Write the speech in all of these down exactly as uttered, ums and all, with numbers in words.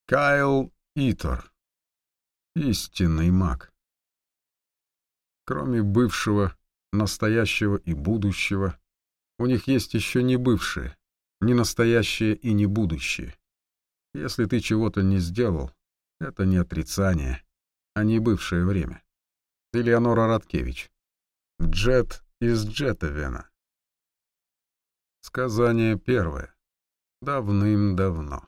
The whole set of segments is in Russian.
Кайл Итор. Истинный маг. Кроме бывшего, настоящего и будущего, у них есть еще не бывшее, не настоящее и не будущее. Если ты чего-то не сделал, это не отрицание, а не бывшее время. Элеонора Радкевич. Джет из Джетовена. Сказание первое. Давным-давно.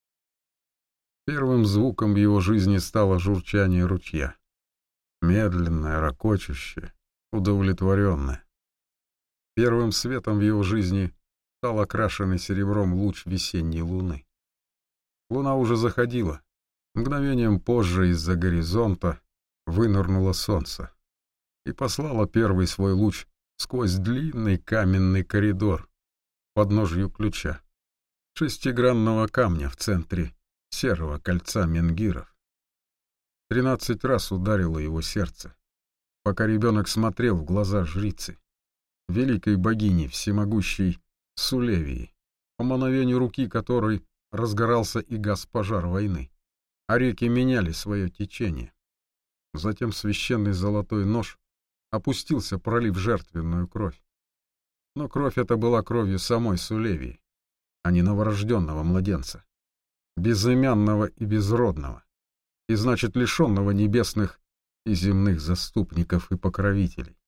Первым звуком в его жизни стало журчание ручья. Медленное, ракочущее, удовлетворенное. Первым светом в его жизни стал окрашенный серебром луч весенней луны. Луна уже заходила. Мгновением позже из-за горизонта вынырнуло солнце и послало первый свой луч сквозь длинный каменный коридор к подножью ключа, шестигранного камня в центре серого кольца менгиров. Тринадцать раз ударило его сердце, пока ребенок смотрел в глаза жрицы, великой богини всемогущей Сулевии, по мановению руки которой разгорался и гас пожар войны, а реки меняли свое течение. Затем священный золотой нож опустился, пролив жертвенную кровь. Но кровь эта была кровью самой Сулевии, а не новорожденного младенца, безымянного и безродного, и значит лишенного небесных и земных заступников и покровителей.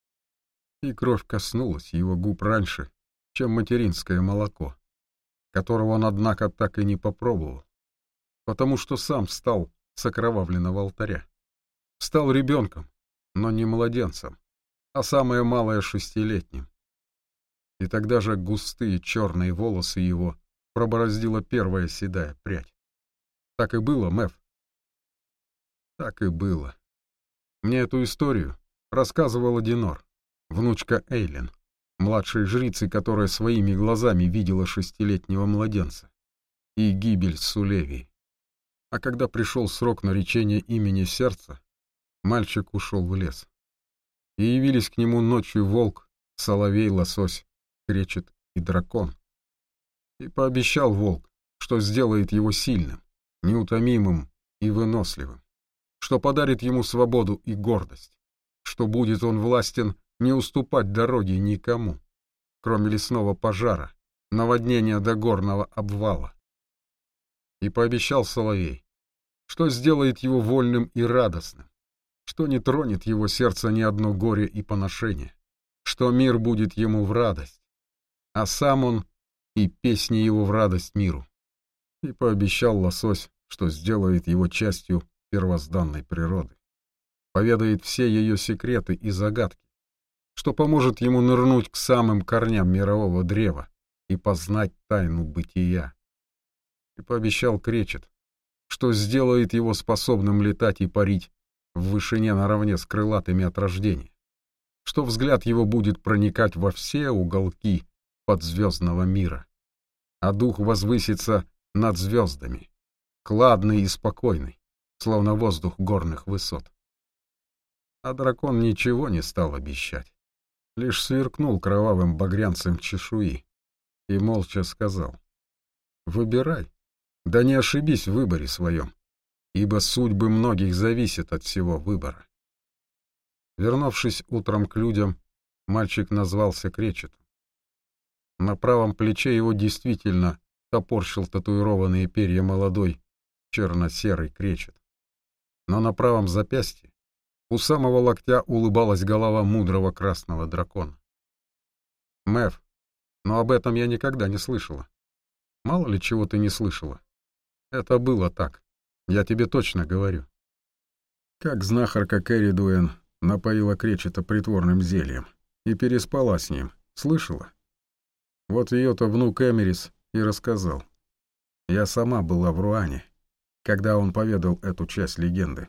И кровь коснулась его губ раньше, чем материнское молоко, которого он, однако, так и не попробовал, потому что сам встал с окровавленного алтаря. Стал ребенком, но не младенцем, а самое малое шестилетним. И тогда же густые черные волосы его пробороздила первая седая прядь. Так и было, Мэв. Так и было. Мне эту историю рассказывала Динор, внучка Эйлин, младшей жрицы, которая своими глазами видела шестилетнего младенца и гибель Сулевии. А когда пришел срок наречения имени сердца, мальчик ушел в лес. И явились к нему ночью волк, соловей, лосось, кречет и дракон. И пообещал волк, что сделает его сильным, неутомимым и выносливым, что подарит ему свободу и гордость, что будет он властен не уступать дороги никому, кроме лесного пожара, наводнения до горного обвала. И пообещал соловей, что сделает его вольным и радостным, что не тронет его сердце ни одно горе и поношение, что мир будет ему в радость, а сам он и песни его в радость миру. И пообещал лосось, что сделает его частью первозданной природы, поведает все ее секреты и загадки, что поможет ему нырнуть к самым корням мирового древа и познать тайну бытия. И пообещал кречет, что сделает его способным летать и парить в вышине наравне с крылатыми от рождения, что взгляд его будет проникать во все уголки подзвездного мира, а дух возвысится над звездами, кладный и спокойный, словно воздух горных высот. А дракон ничего не стал обещать, лишь сверкнул кровавым багрянцем чешуи и молча сказал: «Выбирай, да не ошибись в выборе своем, ибо судьбы многих зависят от всего выбора». Вернувшись утром к людям, мальчик назвался кречетом. На правом плече его действительно топорщил татуированные перья молодой черно-серый кречет, но на правом запястье у самого локтя улыбалась голова мудрого красного дракона. Мэв, но об этом я никогда не слышала. Мало ли чего ты не слышала. Это было так, я тебе точно говорю. Как знахарка Кэрри Дуэн напоила кречета притворным зельем и переспала с ним, слышала? Вот ее-то внук Эмерис и рассказал. Я сама была в Руане, когда он поведал эту часть легенды.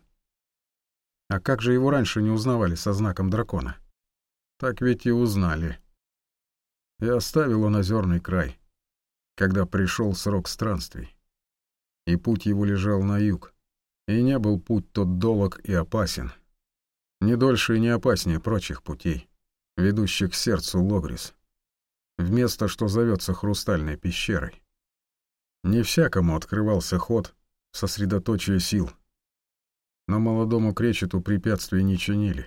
А как же его раньше не узнавали со знаком дракона? Так ведь и узнали. И оставил он озерный край, когда пришел срок странствий. И путь его лежал на юг, и не был путь тот долог и опасен, не дольше и не опаснее прочих путей, ведущих к сердцу Логрис, в место, что зовется Хрустальной пещерой. Не всякому открывался ход в сосредоточие сил. Но молодому кречету препятствий не чинили.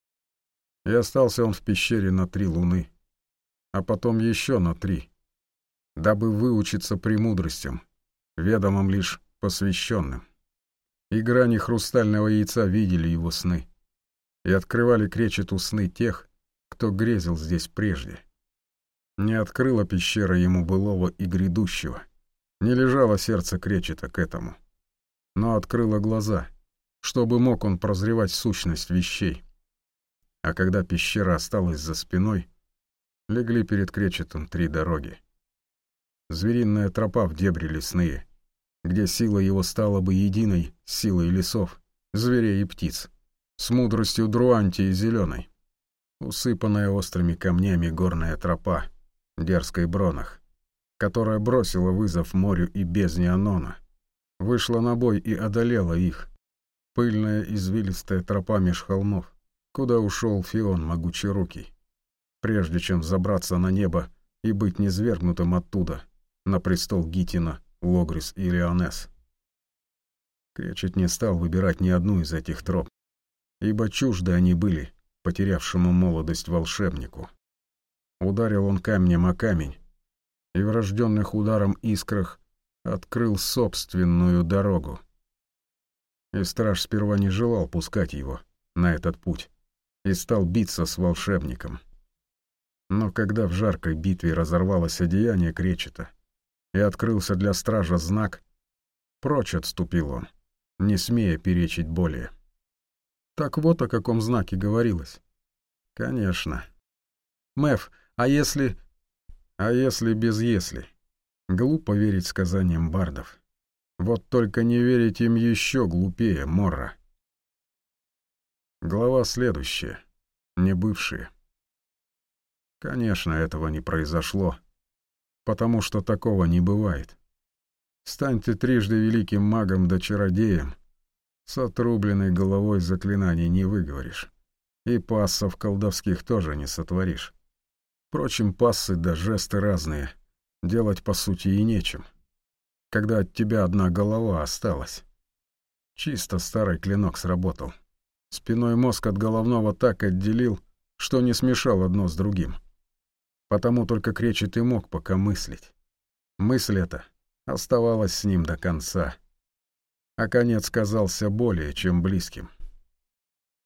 И остался он в пещере на три луны, а потом еще на три, дабы выучиться премудростям, ведомым лишь посвященным. И грани хрустального яйца видели его сны и открывали кречету сны тех, кто грезил здесь прежде. Не открыла пещера ему былого и грядущего, не лежало сердце кречета к этому, но открыла глаза, чтобы мог он прозревать сущность вещей. А когда пещера осталась за спиной, легли перед кречетом три дороги. Звериная тропа в дебри лесные, где сила его стала бы единой с силой лесов, зверей и птиц, с мудростью Друантии зеленой. Усыпанная острыми камнями горная тропа, дерзкой Бронах, которая бросила вызов морю и бездне Анона, вышла на бой и одолела их. Пыльная извилистая тропа меж холмов, куда ушел Фион могучерукий, прежде чем взобраться на небо и быть низвергнутым оттуда на престол Гитина, Логрис и Леонес. Кречет не стал выбирать ни одну из этих троп, ибо чужды они были потерявшему молодость волшебнику. Ударил он камнем о камень, и в рожденных ударом искрах открыл собственную дорогу. И страж сперва не желал пускать его на этот путь и стал биться с волшебником. Но когда в жаркой битве разорвалось одеяние кречета и открылся для стража знак, прочь отступил он, не смея перечить более. Так вот о каком знаке говорилось. Конечно. Мэв, а если... А если без «если»? Глупо верить сказаниям бардов. Вот только не верить им еще глупее, Морра. Глава следующая. Не бывшие. Конечно, этого не произошло, потому что такого не бывает. Стань ты трижды великим магом да чародеем, с отрубленной головой заклинаний не выговоришь, и пассов колдовских тоже не сотворишь. Впрочем, пассы да жесты разные, делать по сути и нечем, когда от тебя одна голова осталась. Чисто старый клинок сработал. Спиной мозг от головного так отделил, что не смешал одно с другим. Потому только кречет и мог пока мыслить. Мысль эта оставалась с ним до конца, а конец казался более чем близким.